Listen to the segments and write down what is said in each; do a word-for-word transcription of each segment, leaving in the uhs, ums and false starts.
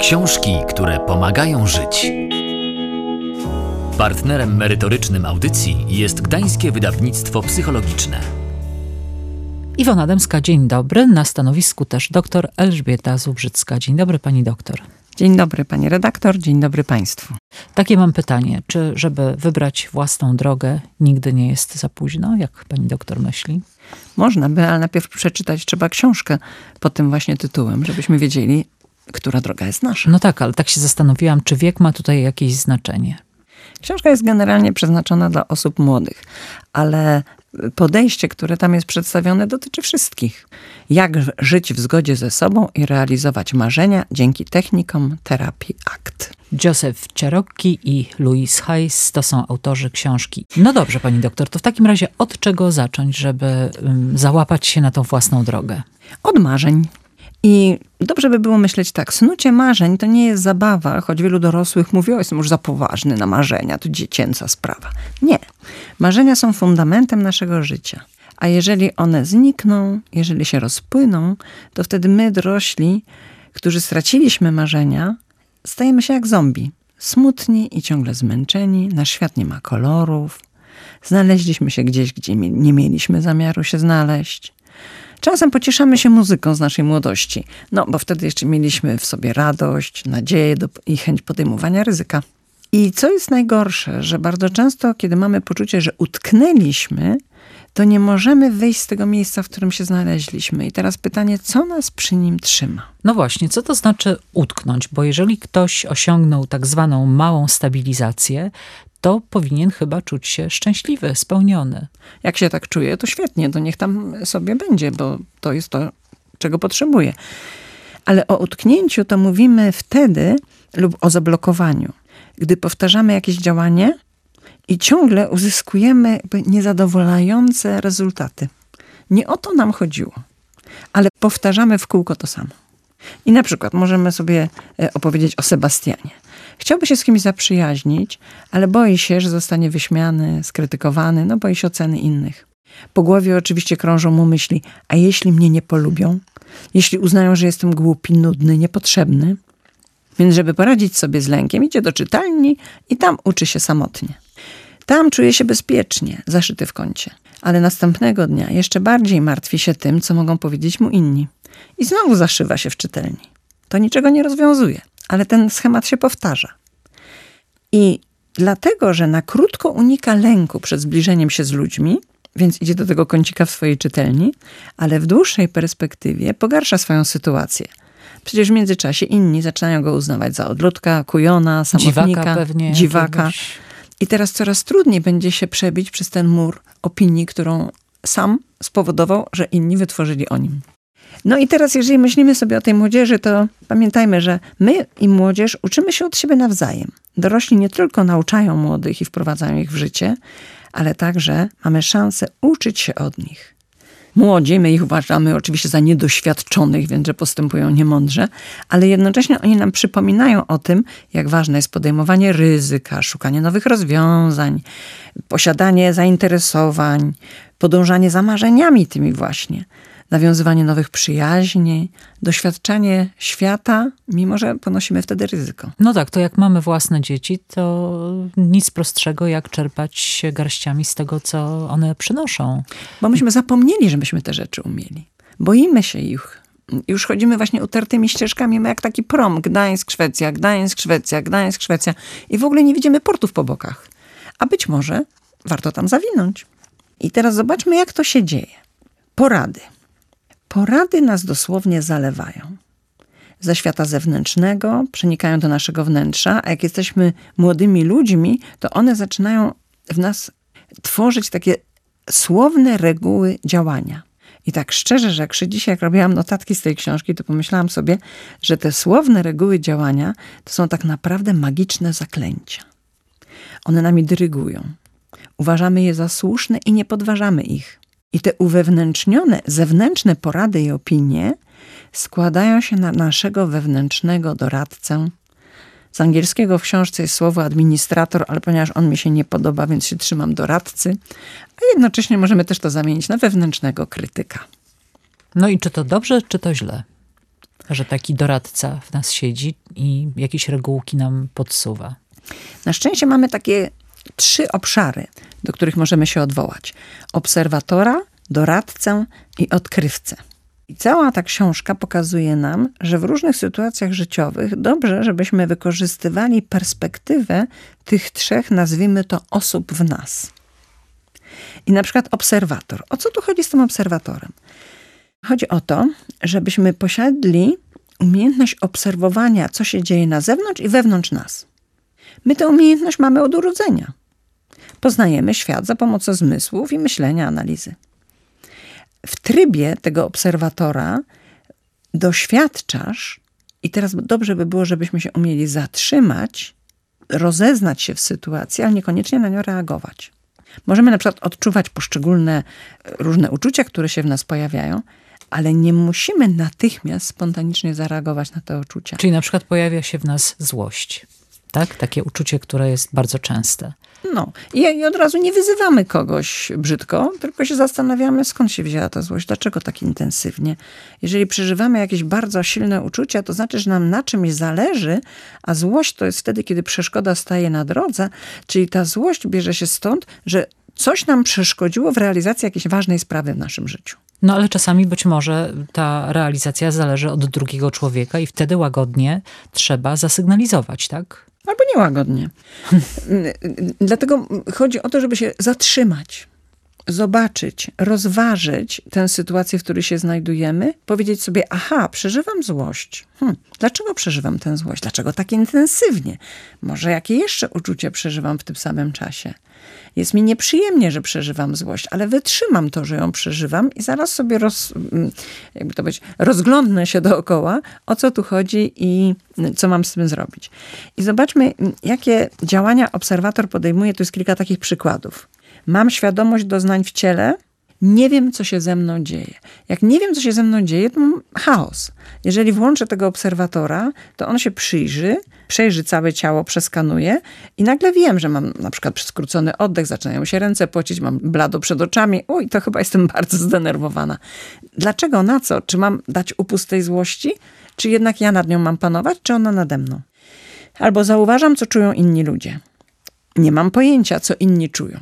Książki, które pomagają żyć. Partnerem merytorycznym audycji jest Gdańskie Wydawnictwo Psychologiczne. Iwona Dębska, dzień dobry. Na stanowisku też dr Elżbieta Zubrzycka. Dzień dobry, pani doktor. Dzień dobry, pani redaktor. Dzień dobry państwu. Takie mam pytanie. Czy żeby wybrać własną drogę nigdy nie jest za późno? Jak pani doktor myśli? Można by, ale najpierw przeczytać trzeba książkę pod tym właśnie tytułem, żebyśmy wiedzieli, która droga jest nasza. No tak, ale tak się zastanowiłam, czy wiek ma tutaj jakieś znaczenie. Książka jest generalnie przeznaczona dla osób młodych, ale podejście, które tam jest przedstawione, dotyczy wszystkich. Jak żyć w zgodzie ze sobą i realizować marzenia dzięki technikom terapii ACT. Joseph Ciarocki i Louise Hayes to są autorzy książki. No dobrze, pani doktor, to w takim razie od czego zacząć, żeby um, załapać się na tą własną drogę? Od marzeń. I dobrze by było myśleć tak, snucie marzeń to nie jest zabawa, choć wielu dorosłych mówi, o, jestem już za poważny na marzenia, to dziecięca sprawa. Nie. Marzenia są fundamentem naszego życia. A jeżeli one znikną, jeżeli się rozpłyną, to wtedy my, dorośli, którzy straciliśmy marzenia, stajemy się jak zombie. Smutni i ciągle zmęczeni, nasz świat nie ma kolorów. Znaleźliśmy się gdzieś, gdzie nie mieliśmy zamiaru się znaleźć. Czasem pocieszamy się muzyką z naszej młodości, no bo wtedy jeszcze mieliśmy w sobie radość, nadzieję do, i chęć podejmowania ryzyka. I co jest najgorsze, że bardzo często, kiedy mamy poczucie, że utknęliśmy, to nie możemy wyjść z tego miejsca, w którym się znaleźliśmy. I teraz pytanie, co nas przy nim trzyma? No właśnie, co to znaczy utknąć? Bo jeżeli ktoś osiągnął tak zwaną małą stabilizację, to powinien chyba czuć się szczęśliwy, spełniony. Jak się tak czuje, to świetnie, to niech tam sobie będzie, bo to jest to, czego potrzebuje. Ale o utknięciu to mówimy wtedy, lub o zablokowaniu, gdy powtarzamy jakieś działanie i ciągle uzyskujemy jakby niezadowalające rezultaty. Nie o to nam chodziło, ale powtarzamy w kółko to samo. I na przykład możemy sobie opowiedzieć o Sebastianie. Chciałby się z kimś zaprzyjaźnić, ale boi się, że zostanie wyśmiany, skrytykowany, no boi się oceny innych. Po głowie oczywiście krążą mu myśli, a jeśli mnie nie polubią? Jeśli uznają, że jestem głupi, nudny, niepotrzebny? Więc żeby poradzić sobie z lękiem, idzie do czytelni i tam uczy się samotnie. Tam czuje się bezpiecznie, zaszyty w kącie. Ale następnego dnia jeszcze bardziej martwi się tym, co mogą powiedzieć mu inni. I znowu zaszywa się w czytelni. To niczego nie rozwiązuje, ale ten schemat się powtarza. I dlatego, że na krótko unika lęku przed zbliżeniem się z ludźmi, więc idzie do tego kącika w swojej czytelni, ale w dłuższej perspektywie pogarsza swoją sytuację. Przecież w międzyczasie inni zaczynają go uznawać za odludka, kujona, samotnika, dziwaka. Pewnie, dziwaka. Jakiegoś... I teraz coraz trudniej będzie się przebić przez ten mur opinii, którą sam spowodował, że inni wytworzyli o nim. No i teraz, jeżeli myślimy sobie o tej młodzieży, to pamiętajmy, że my i młodzież uczymy się od siebie nawzajem. Dorośli nie tylko nauczają młodych i wprowadzają ich w życie, ale także mamy szansę uczyć się od nich. Młodzi, my ich uważamy oczywiście za niedoświadczonych, więc że postępują niemądrze, ale jednocześnie oni nam przypominają o tym, jak ważne jest podejmowanie ryzyka, szukanie nowych rozwiązań, posiadanie zainteresowań, podążanie za marzeniami tymi właśnie, nawiązywanie nowych przyjaźni, doświadczanie świata, mimo że ponosimy wtedy ryzyko. No tak, to jak mamy własne dzieci, to nic prostszego jak czerpać garściami z tego, co one przynoszą. Bo myśmy zapomnieli, że myśmy te rzeczy umieli. Boimy się ich. Już chodzimy właśnie utartymi ścieżkami, jak taki prom. Gdańsk, Szwecja, Gdańsk, Szwecja, Gdańsk, Szwecja. I w ogóle nie widzimy portów po bokach. A być może warto tam zawinąć. I teraz zobaczmy, jak to się dzieje. Porady. Porady nas dosłownie zalewają. Ze świata zewnętrznego przenikają do naszego wnętrza, a jak jesteśmy młodymi ludźmi, to one zaczynają w nas tworzyć takie słowne reguły działania. I tak szczerze rzekłszy, dzisiaj jak robiłam notatki z tej książki, to pomyślałam sobie, że te słowne reguły działania to są tak naprawdę magiczne zaklęcia. One nami dyrygują. Uważamy je za słuszne i nie podważamy ich. I te uwewnętrznione, zewnętrzne porady i opinie składają się na naszego wewnętrznego doradcę. Z angielskiego w książce jest słowo administrator, ale ponieważ on mi się nie podoba, więc się trzymam doradcy. A jednocześnie możemy też to zamienić na wewnętrznego krytyka. No i czy to dobrze, czy to źle? Że taki doradca w nas siedzi i jakieś regułki nam podsuwa. Na szczęście mamy takie trzy obszary, do których możemy się odwołać. Obserwatora, doradcę i odkrywcę. I cała ta książka pokazuje nam, że w różnych sytuacjach życiowych dobrze, żebyśmy wykorzystywali perspektywę tych trzech, nazwijmy to, osób w nas. I na przykład obserwator. O co tu chodzi z tym obserwatorem? Chodzi o to, żebyśmy posiadli umiejętność obserwowania, co się dzieje na zewnątrz i wewnątrz nas. My tę umiejętność mamy od urodzenia. Poznajemy świat za pomocą zmysłów i myślenia, analizy. W trybie tego obserwatora doświadczasz, i teraz dobrze by było, żebyśmy się umieli zatrzymać, rozeznać się w sytuacji, ale niekoniecznie na nią reagować. Możemy na przykład odczuwać poszczególne różne uczucia, które się w nas pojawiają, ale nie musimy natychmiast spontanicznie zareagować na te uczucia. Czyli na przykład pojawia się w nas złość. Tak? Takie uczucie, które jest bardzo częste. No i, i od razu nie wyzywamy kogoś brzydko, tylko się zastanawiamy, skąd się wzięła ta złość, dlaczego tak intensywnie. Jeżeli przeżywamy jakieś bardzo silne uczucia, to znaczy, że nam na czymś zależy, a złość to jest wtedy, kiedy przeszkoda staje na drodze, czyli ta złość bierze się stąd, że coś nam przeszkodziło w realizacji jakiejś ważnej sprawy w naszym życiu. No ale czasami być może ta realizacja zależy od drugiego człowieka i wtedy łagodnie trzeba zasygnalizować, tak? Albo niełagodnie. Dlatego chodzi o to, żeby się zatrzymać, zobaczyć, rozważyć tę sytuację, w której się znajdujemy, powiedzieć sobie, aha, przeżywam złość. Hmm, dlaczego przeżywam tę złość? Dlaczego tak intensywnie? Może jakie jeszcze uczucie przeżywam w tym samym czasie? Jest mi nieprzyjemnie, że przeżywam złość, ale wytrzymam to, że ją przeżywam i zaraz sobie roz, jakby to powiedzieć, rozglądnę się dookoła, o co tu chodzi i co mam z tym zrobić. I zobaczmy, jakie działania obserwator podejmuje. Tu jest kilka takich przykładów. Mam świadomość doznań w ciele, nie wiem, co się ze mną dzieje. Jak nie wiem, co się ze mną dzieje, to mam chaos. Jeżeli włączę tego obserwatora, to on się przyjrzy, przejrzy całe ciało, przeskanuje i nagle wiem, że mam na przykład skrócony oddech, zaczynają się ręce pocić, mam blado przed oczami. Uj, to chyba jestem bardzo zdenerwowana. Dlaczego? Na co? Czy mam dać upust tej złości? Czy jednak ja nad nią mam panować? Czy ona nade mną? Albo zauważam, co czują inni ludzie. Nie mam pojęcia, co inni czują.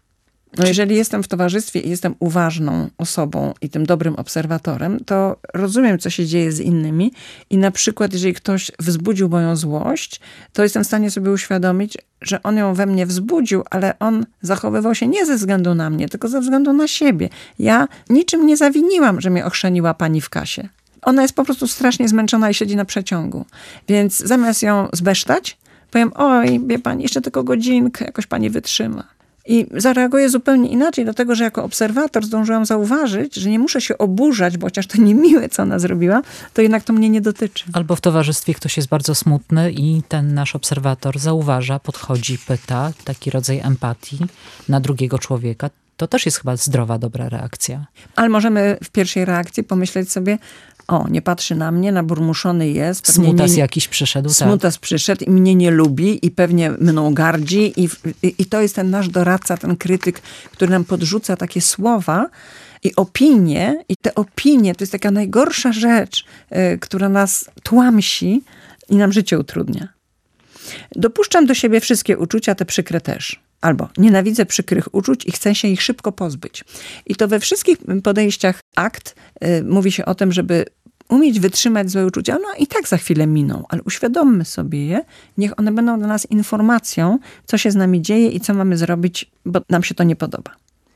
No jeżeli jestem w towarzystwie i jestem uważną osobą i tym dobrym obserwatorem, to rozumiem, co się dzieje z innymi i na przykład, jeżeli ktoś wzbudził moją złość, to jestem w stanie sobie uświadomić, że on ją we mnie wzbudził, ale on zachowywał się nie ze względu na mnie, tylko ze względu na siebie. Ja niczym nie zawiniłam, że mnie ochrzeniła pani w kasie. Ona jest po prostu strasznie zmęczona i siedzi na przeciągu. Więc zamiast ją zbesztać, powiem, oj, wie pani, jeszcze tylko godzinkę, jakoś pani wytrzyma. I zareaguję zupełnie inaczej, dlatego że jako obserwator zdążyłam zauważyć, że nie muszę się oburzać, bo chociaż to niemiłe, co ona zrobiła, to jednak to mnie nie dotyczy. Albo w towarzystwie ktoś jest bardzo smutny i ten nasz obserwator zauważa, podchodzi, pyta, taki rodzaj empatii na drugiego człowieka. To też jest chyba zdrowa, dobra reakcja. Ale możemy w pierwszej reakcji pomyśleć sobie, o, nie patrzy na mnie, naburmuszony jest. Smutas nie, jakiś przyszedł. Smutas tak. przyszedł i mnie nie lubi i pewnie mną gardzi. I, i, I to jest ten nasz doradca, ten krytyk, który nam podrzuca takie słowa i opinie. I te opinie to jest taka najgorsza rzecz, y, która nas tłamsi i nam życie utrudnia. Dopuszczam do siebie wszystkie uczucia, te przykre też. Albo nienawidzę przykrych uczuć i chcę się ich szybko pozbyć. I to we wszystkich podejściach akt y, mówi się o tym, żeby umieć wytrzymać złe uczucia. No i tak za chwilę miną, ale uświadommy sobie je. Niech one będą dla nas informacją, co się z nami dzieje i co mamy zrobić, bo nam się to nie podoba.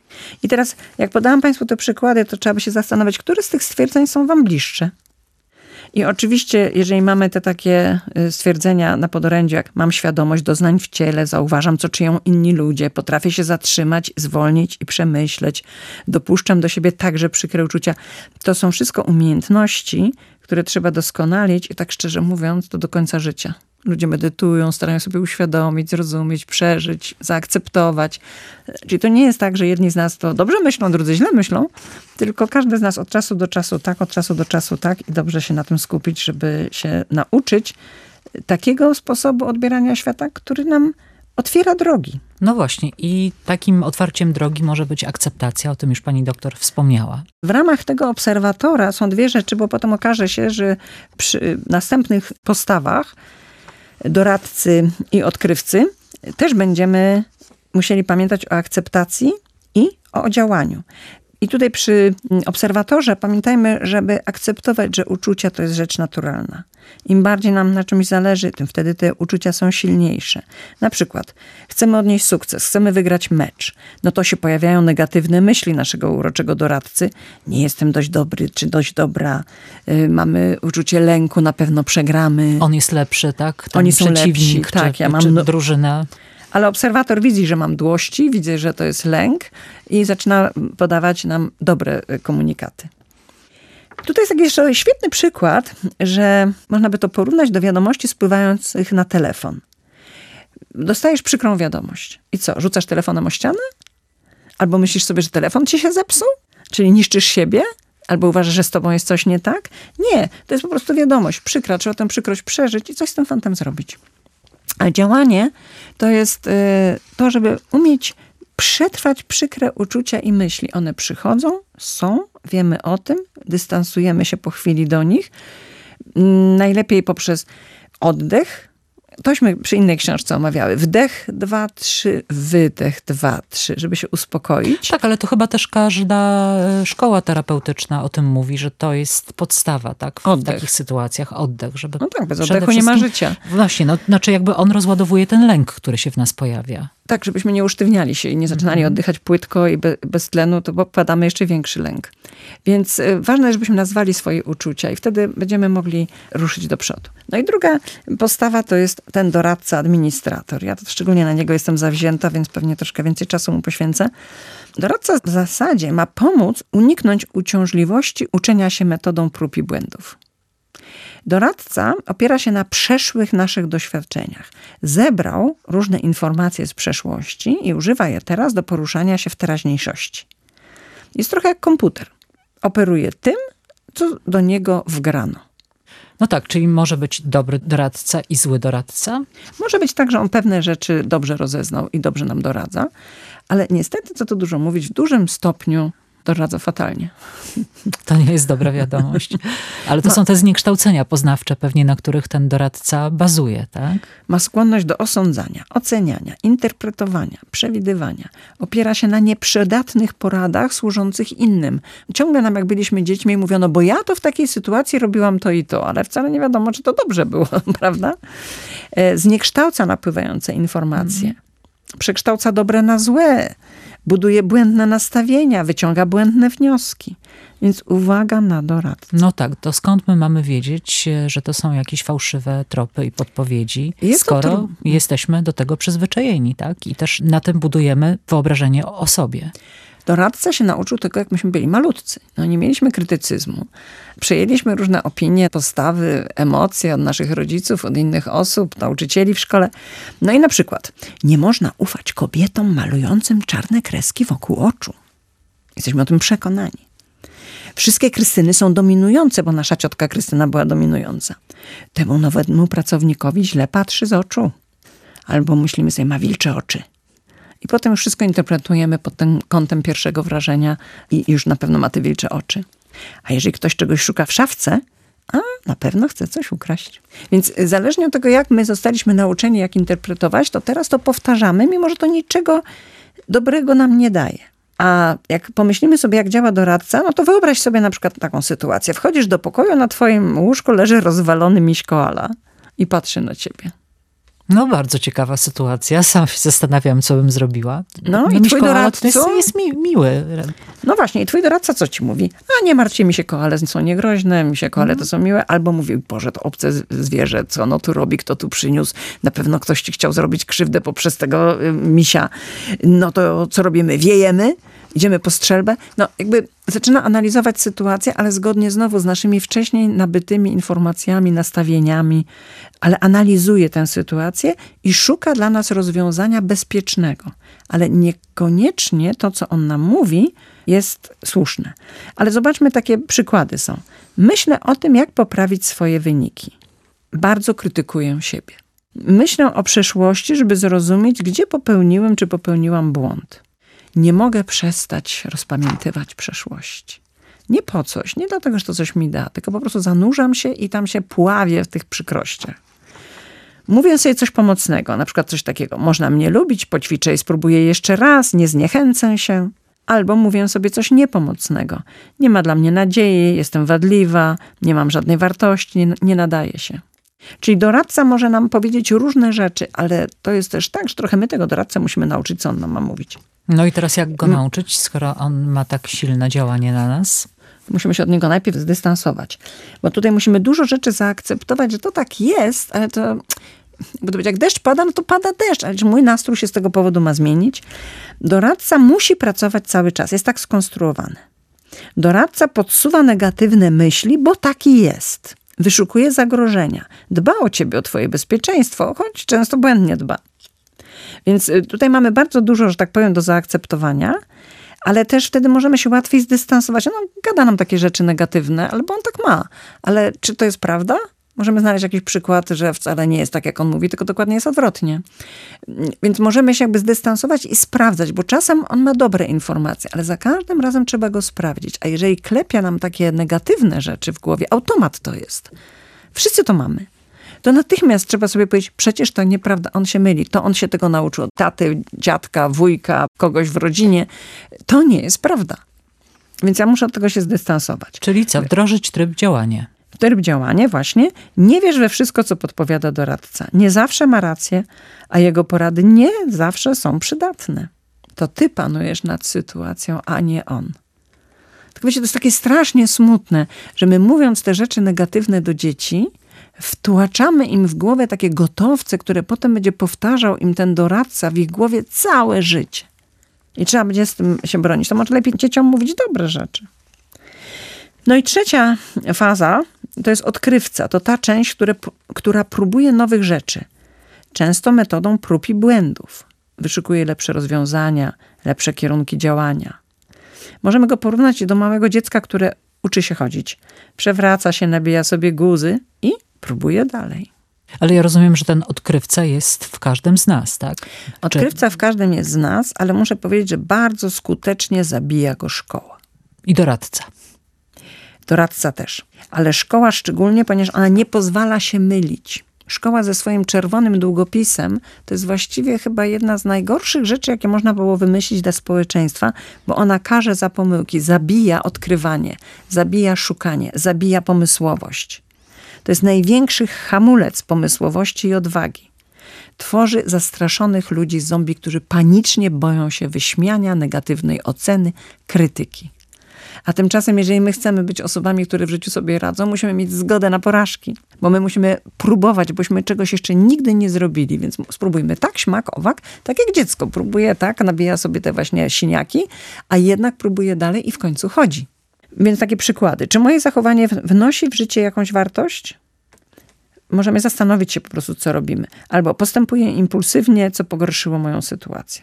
I teraz, jak podałam Państwu te przykłady, to trzeba by się zastanowić, które z tych stwierdzeń są wam bliższe. I oczywiście, jeżeli mamy te takie stwierdzenia na podorędziu, jak mam świadomość doznań w ciele, zauważam, co czynią inni ludzie, potrafię się zatrzymać, zwolnić i przemyśleć, dopuszczam do siebie także przykre uczucia. To są wszystko umiejętności, które trzeba doskonalić i tak szczerze mówiąc, to do końca życia. Ludzie medytują, starają sobie uświadomić, zrozumieć, przeżyć, zaakceptować. Czyli to nie jest tak, że jedni z nas to dobrze myślą, drudzy źle myślą, tylko każdy z nas od czasu do czasu tak, od czasu do czasu tak i dobrze się na tym skupić, żeby się nauczyć takiego sposobu odbierania świata, który nam otwiera drogi. No właśnie i takim otwarciem drogi może być akceptacja, o tym już pani doktor wspomniała. W ramach tego obserwatora są dwie rzeczy, bo potem okaże się, że przy następnych postawach doradcy i odkrywcy też będziemy musieli pamiętać o akceptacji i o działaniu. I tutaj przy obserwatorze pamiętajmy, żeby akceptować, że uczucia to jest rzecz naturalna. Im bardziej nam na czymś zależy, tym wtedy te uczucia są silniejsze. Na przykład chcemy odnieść sukces, chcemy wygrać mecz. No to się pojawiają negatywne myśli naszego uroczego doradcy. Nie jestem dość dobry, czy dość dobra. Yy, mamy uczucie lęku, na pewno przegramy. On jest lepszy, tak? Ten Oni są przeciwnik, lepsi, tak. Czy, Ja mam czy no... drużyna. Ale obserwator widzi, że mam dłości, widzi, że to jest lęk i zaczyna podawać nam dobre komunikaty. Tutaj jest taki jeszcze świetny przykład, że można by to porównać do wiadomości spływających na telefon. Dostajesz przykrą wiadomość. I co, rzucasz telefonem o ścianę? Albo myślisz sobie, że telefon ci się zepsuł? Czyli niszczysz siebie? Albo uważasz, że z tobą jest coś nie tak? Nie, to jest po prostu wiadomość przykra, trzeba tę przykrość przeżyć i coś z tym fantem zrobić. A działanie to jest to, żeby umieć przetrwać przykre uczucia i myśli. One przychodzą, są, wiemy o tym, dystansujemy się po chwili do nich. Najlepiej poprzez oddech. Tośmy przy innej książce omawiały. Wdech, dwa, trzy, wydech, dwa, trzy, żeby się uspokoić. Tak, ale to chyba też każda szkoła terapeutyczna o tym mówi, że to jest podstawa, tak? W Oddech. takich sytuacjach oddech, żeby No tak, bez przede oddechu nie ma wszystkim- życia. Właśnie, no, znaczy jakby on rozładowuje ten lęk, który się w nas pojawia. Tak, żebyśmy nie usztywniali się i nie zaczynali oddychać płytko i be, bez tlenu, to popadamy jeszcze większy lęk. Więc y, ważne jest, żebyśmy nazwali swoje uczucia i wtedy będziemy mogli ruszyć do przodu. No i druga postawa to jest ten doradca, administrator. Ja to szczególnie na niego jestem zawzięta, więc pewnie troszkę więcej czasu mu poświęcę. Doradca w zasadzie ma pomóc uniknąć uciążliwości uczenia się metodą prób i błędów. Doradca opiera się na przeszłych naszych doświadczeniach. Zebrał różne informacje z przeszłości i używa je teraz do poruszania się w teraźniejszości. Jest trochę jak komputer. Operuje tym, co do niego wgrano. No tak, czyli może być dobry doradca i zły doradca. Może być tak, że on pewne rzeczy dobrze rozeznał i dobrze nam doradza, ale niestety, co tu dużo mówić, w dużym stopniu doradza fatalnie. To nie jest dobra wiadomość. Ale to No. są te zniekształcenia poznawcze pewnie, na których ten doradca bazuje, tak? Ma skłonność do osądzania, oceniania, interpretowania, przewidywania. Opiera się na nieprzydatnych poradach służących innym. Ciągle nam, jak byliśmy dziećmi, mówiono, bo ja to w takiej sytuacji robiłam to i to, ale wcale nie wiadomo, czy to dobrze było, prawda? E, Zniekształca napływające informacje. Mm. Przekształca dobre na złe. Buduje błędne nastawienia, wyciąga błędne wnioski. Więc uwaga na doradcę. No tak, to skąd my mamy wiedzieć, że to są jakieś fałszywe tropy i podpowiedzi, Jest to skoro tru- jesteśmy do tego przyzwyczajeni, tak? I też na tym budujemy wyobrażenie o sobie. Doradca się nauczył tego, jak myśmy byli malutcy. No, nie mieliśmy krytycyzmu. Przejęliśmy różne opinie, postawy, emocje od naszych rodziców, od innych osób, nauczycieli w szkole. No i na przykład, nie można ufać kobietom malującym czarne kreski wokół oczu. Jesteśmy o tym przekonani. Wszystkie Krystyny są dominujące, bo nasza ciotka Krystyna była dominująca. Temu nowemu pracownikowi źle patrzy z oczu. Albo myślimy sobie, ma wilcze oczy. I potem już wszystko interpretujemy pod tym kątem pierwszego wrażenia i już na pewno ma te wilcze oczy. A jeżeli ktoś czegoś szuka w szafce, a na pewno chce coś ukraść. Więc zależnie od tego, jak my zostaliśmy nauczeni, jak interpretować, to teraz to powtarzamy, mimo że to niczego dobrego nam nie daje. A jak pomyślimy sobie, jak działa doradca, no to wyobraź sobie na przykład taką sytuację. Wchodzisz do pokoju, na twoim łóżku leży rozwalony miś koala i patrzy na ciebie. No bardzo ciekawa sytuacja. Sam się zastanawiam, co bym zrobiła. No i miś twój koala to jest, doradco? jest mi, miły. No właśnie, i twój doradca co ci mówi? A nie martwcie, mi się koale są niegroźne, mi się koale to są miłe. Albo mówi, Boże, to obce z- zwierzę, co ono tu robi, kto tu przyniósł. Na pewno ktoś ci chciał zrobić krzywdę poprzez tego y, misia. No to co robimy? Wiejemy? Idziemy po strzelbę? No jakby zaczyna analizować sytuację, ale zgodnie znowu z naszymi wcześniej nabytymi informacjami, nastawieniami, ale analizuje tę sytuację i szuka dla nas rozwiązania bezpiecznego. Ale niekoniecznie to, co on nam mówi, jest słuszne. Ale zobaczmy, takie przykłady są. Myślę o tym, jak poprawić swoje wyniki. Bardzo krytykuję siebie. Myślę o przeszłości, żeby zrozumieć, gdzie popełniłem czy popełniłam błąd. Nie mogę przestać rozpamiętywać przeszłości. Nie po coś, nie dlatego, że to coś mi da, tylko po prostu zanurzam się i tam się pławię w tych przykrościach. Mówię sobie coś pomocnego, na przykład coś takiego. Można mnie lubić, poćwiczę i spróbuję jeszcze raz, nie zniechęcę się. Albo mówię sobie coś niepomocnego. Nie ma dla mnie nadziei, jestem wadliwa, nie mam żadnej wartości, nie, nie nadaję się. Czyli doradca może nam powiedzieć różne rzeczy, ale to jest też tak, że trochę my tego doradcę musimy nauczyć, co on nam ma mówić. No i teraz jak go nauczyć, skoro on ma tak silne działanie na nas? Musimy się od niego najpierw zdystansować. Bo tutaj musimy dużo rzeczy zaakceptować, że to tak jest, ale to... Bo to będzie, jak deszcz pada, no to pada deszcz, ale czy mój nastrój się z tego powodu ma zmienić? Doradca musi pracować cały czas, jest tak skonstruowany. Doradca podsuwa negatywne myśli, bo taki jest. Wyszukuje zagrożenia. Dba o ciebie, o twoje bezpieczeństwo, choć często błędnie dba. Więc tutaj mamy bardzo dużo, że tak powiem, do zaakceptowania, ale też wtedy możemy się łatwiej zdystansować. No, gada nam takie rzeczy negatywne, albo on tak ma. Ale czy to jest prawda? Możemy znaleźć jakiś przykład, że wcale nie jest tak, jak on mówi, tylko dokładnie jest odwrotnie. Więc możemy się jakby zdystansować i sprawdzać, bo czasem on ma dobre informacje, ale za każdym razem trzeba go sprawdzić. A jeżeli klepia nam takie negatywne rzeczy w głowie, automat to jest. Wszyscy to mamy. To natychmiast trzeba sobie powiedzieć, przecież to nieprawda, on się myli. To on się tego nauczył od taty, dziadka, wujka, kogoś w rodzinie. To nie jest prawda. Więc ja muszę od tego się zdystansować. Czyli co? Wdrożyć tryb działania. Tryb działania właśnie. Nie wierz we wszystko, co podpowiada doradca. Nie zawsze ma rację, a jego porady nie zawsze są przydatne. To ty panujesz nad sytuacją, a nie on. Tylko wiecie, to jest takie strasznie smutne, że my mówiąc te rzeczy negatywne do dzieci, wtłaczamy im w głowę takie gotowce, które potem będzie powtarzał im ten doradca w ich głowie całe życie. I trzeba będzie z tym się bronić. To może lepiej dzieciom mówić dobre rzeczy. No i trzecia faza to jest odkrywca. To ta część, które, która próbuje nowych rzeczy. Często metodą prób i błędów. Wyszukuje lepsze rozwiązania, lepsze kierunki działania. Możemy go porównać do małego dziecka, które uczy się chodzić. Przewraca się, nabija sobie guzy i próbuje dalej. Ale ja rozumiem, że ten odkrywca jest w każdym z nas, tak? Odkrywca w każdym jest z nas, ale muszę powiedzieć, że bardzo skutecznie zabija go szkoła. I doradca. Doradca też. Ale szkoła szczególnie, ponieważ ona nie pozwala się mylić. Szkoła ze swoim czerwonym długopisem to jest właściwie chyba jedna z najgorszych rzeczy, jakie można było wymyślić dla społeczeństwa, bo ona karze za pomyłki, zabija odkrywanie, zabija szukanie, zabija pomysłowość. To jest największy hamulec pomysłowości i odwagi. Tworzy zastraszonych ludzi zombie, którzy panicznie boją się wyśmiania, negatywnej oceny, krytyki. A tymczasem, jeżeli my chcemy być osobami, które w życiu sobie radzą, musimy mieć zgodę na porażki. Bo my musimy próbować, bośmy czegoś jeszcze nigdy nie zrobili. Więc spróbujmy tak, śmak, owak, tak jak dziecko próbuje, tak, nabija sobie te właśnie siniaki, a jednak próbuje dalej i w końcu chodzi. Więc takie przykłady. Czy moje zachowanie wnosi w życie jakąś wartość? Możemy zastanowić się po prostu, co robimy. Albo postępuję impulsywnie, co pogorszyło moją sytuację.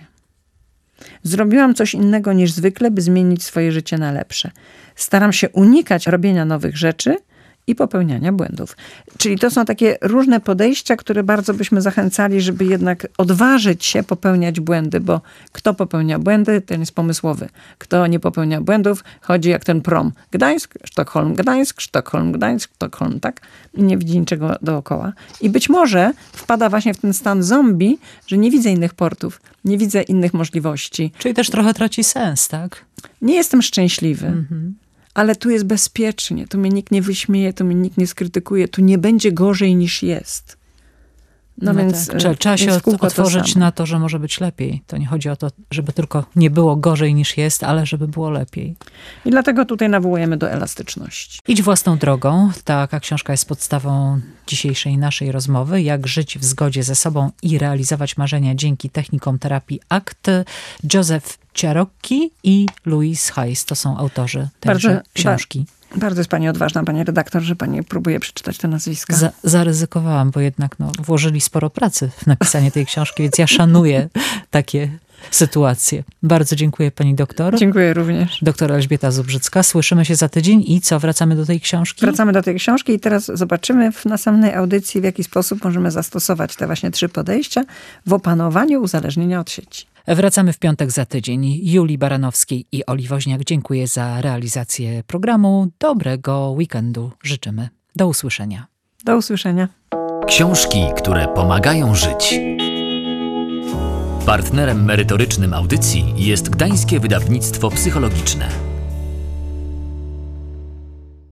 Zrobiłam coś innego niż zwykle, by zmienić swoje życie na lepsze. Staram się unikać robienia nowych rzeczy i popełniania błędów. Czyli to są takie różne podejścia, które bardzo byśmy zachęcali, żeby jednak odważyć się popełniać błędy, bo kto popełnia błędy, ten jest pomysłowy. Kto nie popełnia błędów, chodzi jak ten prom. Gdańsk, Sztokholm, Gdańsk, Sztokholm, Gdańsk, Sztokholm, tak? I nie widzi niczego dookoła. I być może wpada właśnie w ten stan zombie, że nie widzę innych portów, nie widzę innych możliwości. Czyli też trochę traci sens, tak? Nie jestem szczęśliwy. Mhm. Ale tu jest bezpiecznie, tu mnie nikt nie wyśmieje, tu mnie nikt nie skrytykuje, tu nie będzie gorzej niż jest. No, No więc tak. Trzeba, trzeba się więc od, otworzyć to na to, że może być lepiej. To nie chodzi o to, żeby tylko nie było gorzej niż jest, ale żeby było lepiej. I dlatego tutaj nawołujemy do elastyczności. Idź własną drogą. Taka książka jest podstawą dzisiejszej naszej rozmowy. Jak żyć w zgodzie ze sobą i realizować marzenia dzięki technikom terapii A C T. Joseph Cherokee i Louise Hayes to są autorzy tejże Bardzo, książki. Ba, bardzo jest pani odważna, pani redaktor, że pani próbuje przeczytać te nazwiska. Za, zaryzykowałam, bo jednak no, włożyli sporo pracy w napisanie tej książki, więc ja szanuję takie sytuację. Bardzo dziękuję pani doktor. Dziękuję również. Doktor Elżbieta Zubrzycka. Słyszymy się za tydzień i co? Wracamy do tej książki? Wracamy do tej książki i teraz zobaczymy w następnej audycji, w jaki sposób możemy zastosować te właśnie trzy podejścia w opanowaniu uzależnienia od sieci. Wracamy w piątek za tydzień. Julii Baranowskiej i Oli Woźniak dziękuję za realizację programu. Dobrego weekendu życzymy. Do usłyszenia. Do usłyszenia. Książki, które pomagają żyć. Partnerem merytorycznym audycji jest Gdańskie Wydawnictwo Psychologiczne.